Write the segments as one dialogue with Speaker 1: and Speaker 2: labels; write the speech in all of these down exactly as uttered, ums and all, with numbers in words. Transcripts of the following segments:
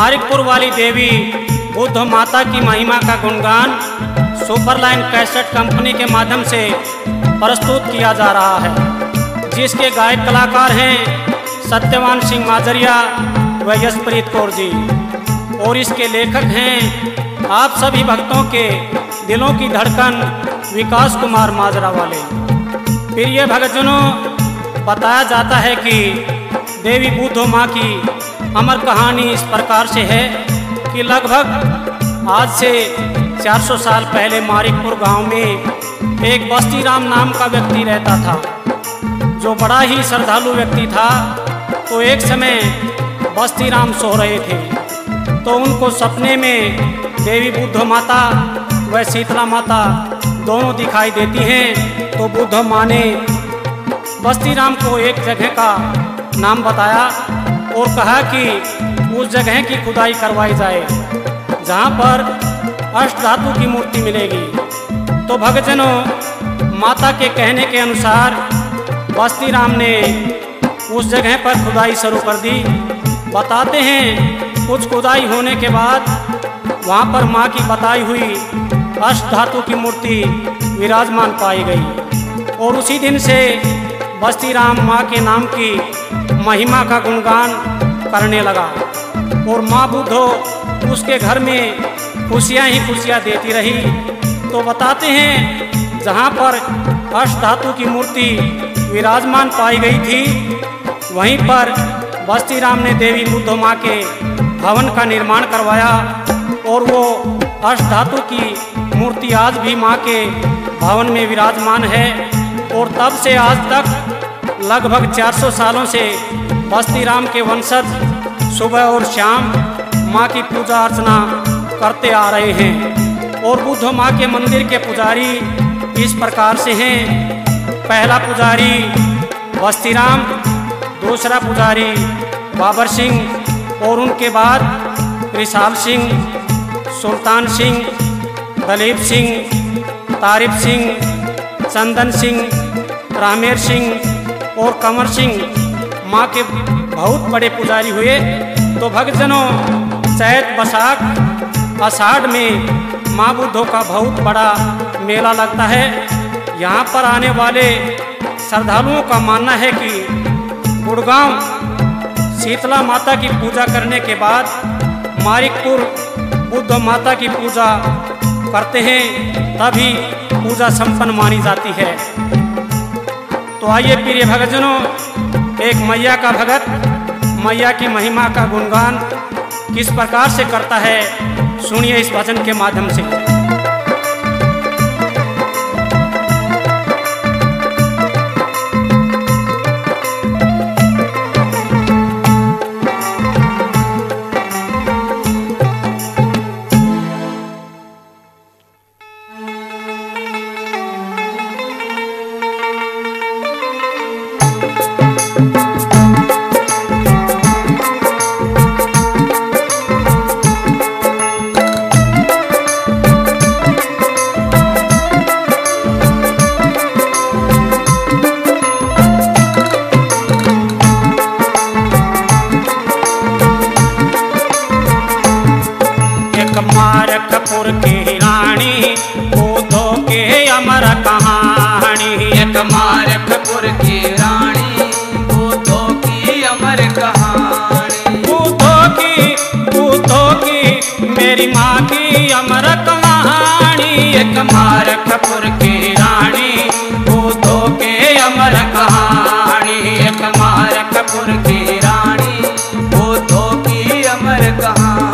Speaker 1: मारिकपुर वाली देवी बुद्ध माता की महिमा का गुणगान सुपरलाइन कैसेट कंपनी के माध्यम से प्रस्तुत किया जा रहा है, जिसके गायक कलाकार हैं सत्यवान सिंह माजरिया व यशप्रीत कौर जी, और इसके लेखक हैं आप सभी भक्तों के दिलों की धड़कन विकास कुमार माजरा वाले। प्रिय भक्तजनों, बताया जाता है कि देवी बुद्ध माँ की अमर कहानी इस प्रकार से है कि लगभग आज से चार सौ साल पहले मारिकपुर गांव में एक बस्ती राम नाम का व्यक्ति रहता था, जो बड़ा ही श्रद्धालु व्यक्ति था। तो एक समय बस्ती राम सो रहे थे, तो उनको सपने में देवी बुद्ध माता व शीतला माता दोनों दिखाई देती हैं। तो बुद्ध माँ ने बस्ती राम को एक जगह का नाम बताया और कहा कि उस जगह की खुदाई करवाई जाए जहाँ पर अष्ट धातु की मूर्ति मिलेगी। तो भक्तजनों, माता के कहने के अनुसार बस्ती राम ने उस जगह पर खुदाई शुरू कर दी। बताते हैं कुछ खुदाई होने के बाद वहाँ पर माँ की बताई हुई अष्ट धातु की मूर्ति विराजमान पाई गई, और उसी दिन से बस्ती राम माँ के नाम की महिमा का गुणगान करने लगा, और माँ बुद्धो उसके घर में खुशियाँ ही खुशियाँ देती रही। तो बताते हैं जहाँ पर अष्ट धातु की मूर्ति विराजमान पाई गई थी, वहीं पर बस्ती राम ने देवी बुद्ध माँ के भवन का निर्माण करवाया, और वो अष्ट धातु की मूर्ति आज भी माँ के भवन में विराजमान है। और तब से आज तक लगभग चार सौ सालों से बस्ती राम के वंशज सुबह और शाम माँ की पूजा अर्चना करते आ रहे हैं। और बुद्ध माँ के मंदिर के पुजारी इस प्रकार से हैं। पहला पुजारी बस्ती राम, दूसरा पुजारी बाबर सिंह, और उनके बाद रिसाल सिंह, सुल्तान सिंह, दलीप सिंह, तारिफ सिंह, चंदन सिंह, रामेर सिंह और कंवर सिंह माँ के बहुत बड़े पुजारी हुए। तो भक्तजनों, चैत बैसाख आषाढ़ में माँ बुद्धों का बहुत बड़ा मेला लगता है। यहाँ पर आने वाले श्रद्धालुओं का मानना है कि गुड़गांव शीतला माता की पूजा करने के बाद मारिकपुर बुद्ध माता की पूजा करते हैं, तभी पूजा संपन्न मानी जाती है। तो आइए प्रिय भक्तजनों, एक मैया का भगत मैया की महिमा का गुणगान किस प्रकार से करता है, सुनिए इस भजन के माध्यम से। मारिकपुर की रानी बुद्धो के अमर कहानी,
Speaker 2: एक मारिकपुर की रानी बुद्धो की अमर कहानी,
Speaker 1: बुद्धो की बुद्धो की मेरी माँ की अमर कहानी।
Speaker 2: एक मारिकपुर की रानी बुद्धो के अमर कहानी, एक मारिकपुर की रानी बुद्धो की अमर कहानी।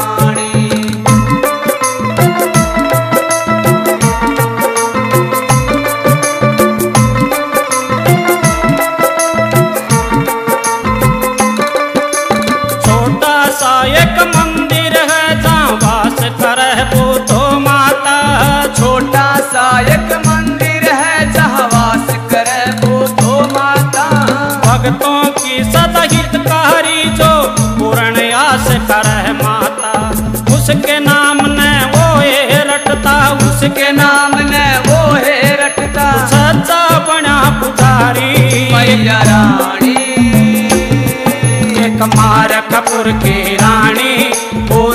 Speaker 1: एक मंदिर है जहाँ वास करे बुद्धो माता,
Speaker 2: छोटा सा एक मंदिर है जहाँ वास करे बुद्धो माता।
Speaker 1: भक्तों की सदहितकारी जो पूर्ण आस करे माता, उसके नाम ने वो है रटता,
Speaker 2: उसके नाम ने वो है रटता।
Speaker 1: सच्चा बना पुजारी
Speaker 2: मैया रानी,
Speaker 1: एक मारिकपुर की रानी।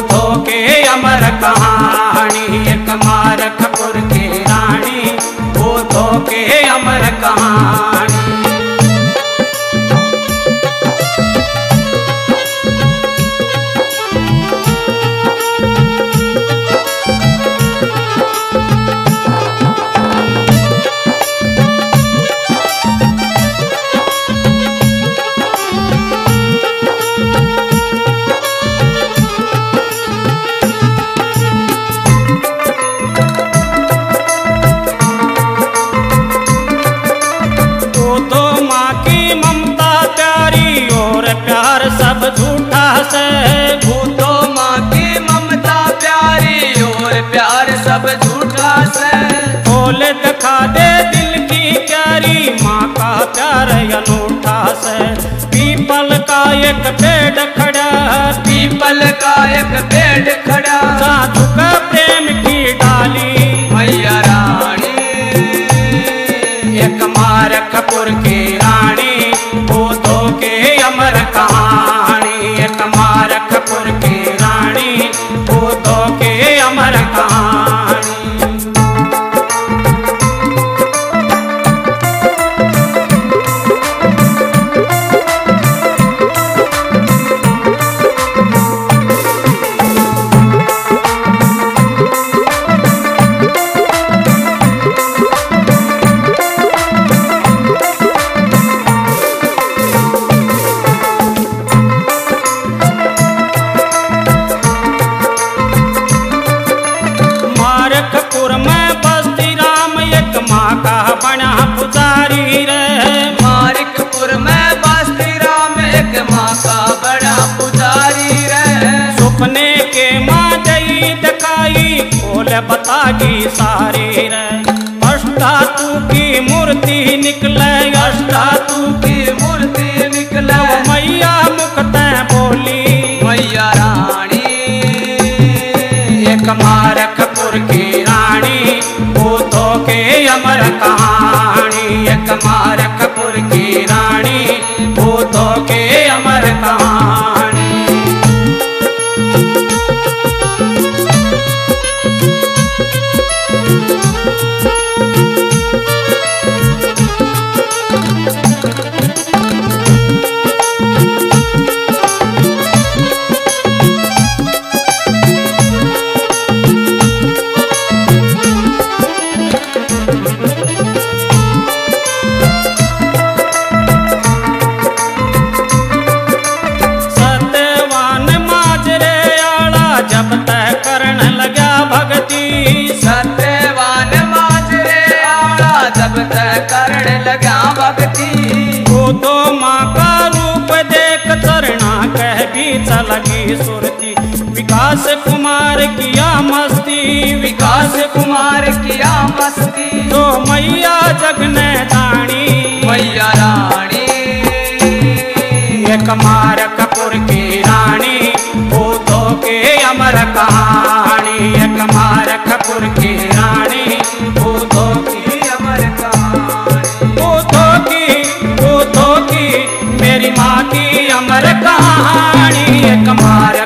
Speaker 1: एक पेड़ खड़ा,
Speaker 2: पीपल का एक पेड़ खड़ा,
Speaker 1: साधु का प्रेम की डाली,
Speaker 2: मैया रानी
Speaker 1: एक मारखपुर की रानी, भूतों के अमर कहानी, एक मारखपुर की रानी, भूतों के अमर कहानी। मारखपुर में बस्ती राम एक माँ का बना पुजारी रे,
Speaker 2: मारखपुर में बस्ती राम एक माँ का बड़ा पुजारी रे,
Speaker 1: सपने के माँ जई दिखाई खोल बतागी सारी रे, अष्टातु की मूर्ति निकले, अष्टातु
Speaker 2: की मूर्ति निकले,
Speaker 1: मैया मुखते बोली,
Speaker 2: मैया रानी
Speaker 1: एक मारखपुर की रानी, भूतों के अमर कहानी, एक मारखपुर की रानी, भूतों के अमर कहानी। सत्यवान माजरे आला जब तय करण लगा भगती,
Speaker 2: सत्यवान माजरे आला जब तक करण लगा भक्ति,
Speaker 1: भूतो माँ का रूप देख चरणा कह भी चलगी सुरती, विकास कुमार किया मस्ती,
Speaker 2: विकास कुमार किया मस्ती,
Speaker 1: तो मैया जग ने जानी,
Speaker 2: मैया रानी
Speaker 1: एक मारखपुर की रानी, भूतों के अमर कहानी, एक मारखपुर की रानी, भूतों की
Speaker 2: अमर कहानी,
Speaker 1: भूतों की, भूतों की मेरी माँ की अमर कहानी, एक मार